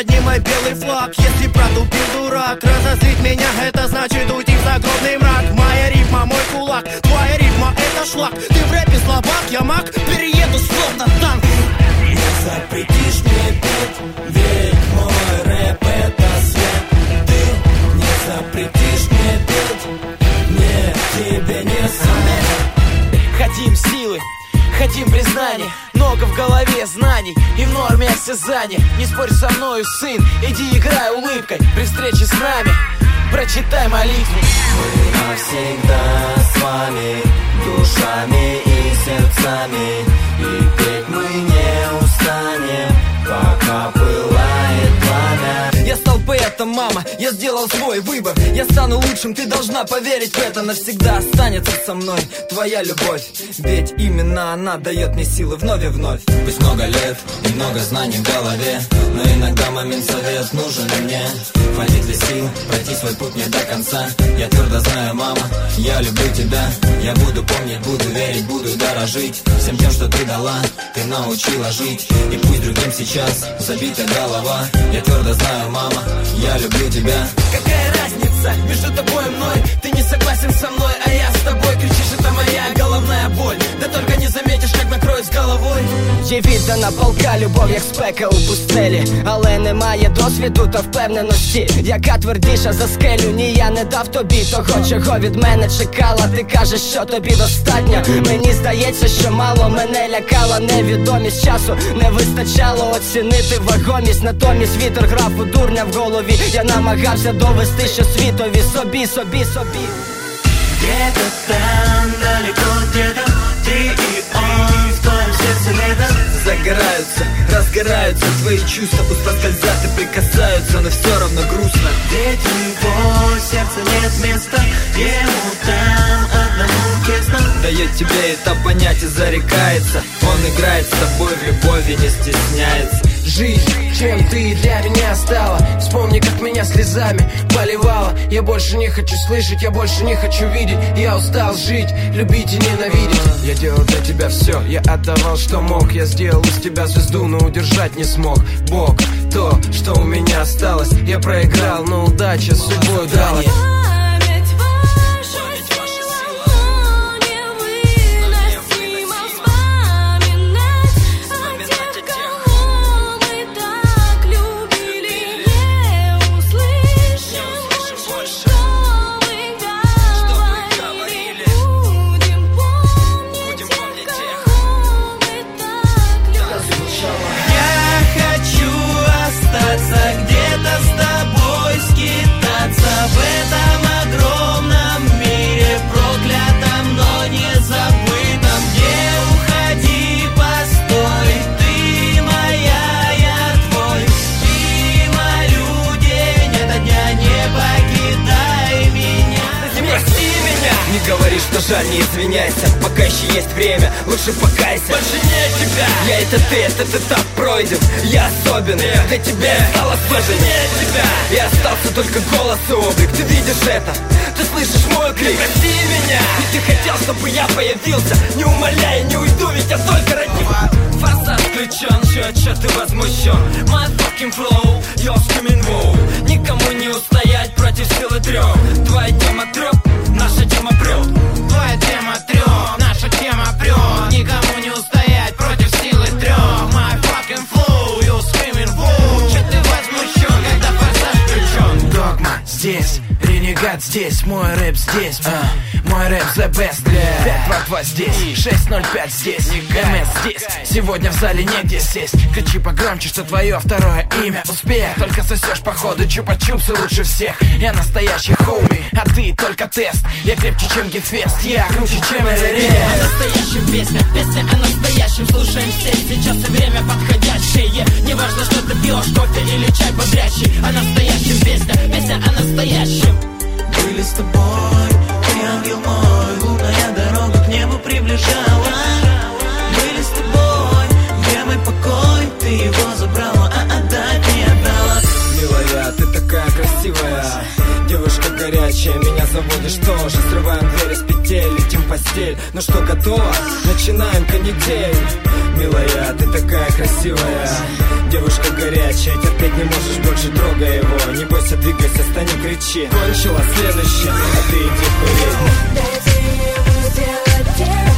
поднимай белый флаг. Если протупил дурак, разозлить меня — это значит уйти в загробный мрак. Моя рифма, мой кулак, твоя рифма — это шлак. Ты в рэпе слабак, я маг, перееду словно танк. Не запретишь мне петь, ведь мой рэп — это свет. Ты не запретишь мне петь, нет, тебе не сам. Хотим силы, хотим признания, много в голове знаний и в норме осязания. Не спорь со мною, сын, иди играй улыбкой при встрече с нами, прочитай молитву. Мы навсегда с вами, душами и сердцами, и петь мы не устанем, пока пылает пламя. Я стал поэтом, мама, я сделал свой выбор. Я стану лучшим, ты должна поверить в это. Навсегда останется со мной твоя любовь, ведь именно она дает мне силы вновь и вновь. Пусть много лет и много знаний в голове, но иногда момент совет нужен мне. Хватит ли сил пройти свой путь не до конца? Я твердо знаю, мама, я люблю тебя. Я буду помнить, буду верить, буду дорожить всем тем, что ты дала, ты научила жить. И пусть другим сейчас забита голова, я твердо знаю, мама, я люблю тебя. Какая разница между тобой и мной? Ты не согласен со мной, а я с тобой. Кричишь, это моя головная боль, да только не заметишь, как накроет с головой. Є віддана палка, любов, як спека у пустелі, але немає досвіду та впевненості, яка твердіша за скелю. Ні, я не дав тобі того, чого від мене чекала. Ти кажеш, що тобі достатньо. Мені здається, що мало. Мене лякала невідомість, часу не вистачало оцінити вагомість. Натомість вітер грав у дурня в голові. Я намагався довести, що світові собі. Где-то там, далеко где-то, ты и он, в твоем сердце лето. Загораются, разгораются твои чувства, уста скользят и прикасаются, но все равно грустно. Ведь в его сердце нет места, ему там одному тесно. Дает тебе это понять и зарекается. Он играет с тобой в любови, не стесняется. Жизнь, чем ты для меня стала? Вспомни, как меня слезами поливала. Я больше не хочу слышать, я больше не хочу видеть. Я устал жить, любить и ненавидеть. Я делал для тебя все, я отдавал, что мог. Я сделал из тебя звезду, но удержать не смог. Бог, то, что у меня осталось, я проиграл, но удача судьбой далась. Где-то с тобой скитаться в этом огромном мире проклятом, но не забытом. Где уходи, постой, ты моя, я твой. И молю день ото дня, не покидай меня. Не прости меня, не говори, что жаль, не извиняйся. Пока еще есть время, лучше покайся. Больше нет тебя. Я это ты так пройден. Я особенный, для тебя я стал особенным. Нет тебя. И остался только голос и облик. Ты видишь это? Ты слышишь мой крик? Прости меня. И ты хотел, чтобы я появился. Не умоляй, не уйду, ведь я только ради. Фасад включен, чё ты возмущен? My fucking flow, you're screaming wow. Никому не устоять против силы трех. Твоя тема трёп, наша тема прёт. Твоя тема трёх, наша тема прёт. Никому не устоять против силы трёх. My fucking flow, you screaming woo. Че ты возмущен, когда форсаж включен? Догма здесь, ренегат здесь, мой рэп здесь, мой рэп the best. 522 здесь, 605 здесь, МС здесь. Сегодня в зале негде сесть. Кричи погромче, что твое второе имя успех. Только сосешь походу, чупа-чупсы лучше всех. Я настоящий хоуми, а ты только тест. Я крепче, чем Гетфест, я круче, чем РР. О настоящем песня о настоящем. Слушаем все, сейчас и время подходящее. Не важно, что ты пьешь, кофе или чай бодрящий. О настоящем песня о настоящем. Были с тобой, ты ангел мой, лунная дорога к небу приближала. Были с тобой, где мой покой, ты его забрала, а отдать не отдала. Милая, ты такая красивая, девушка горячая, меня заводишь тоже. Срываем двери с петель, летим в постель. Ну что, готово? Начинаем канитель. Милая, ты такая красивая, девушка горячая, терпеть не можешь больше, трогай его. Не бойся, двигайся, стань и кричи. Кончила, следующая, а ты иди в передний. Дайте ему сделать дело.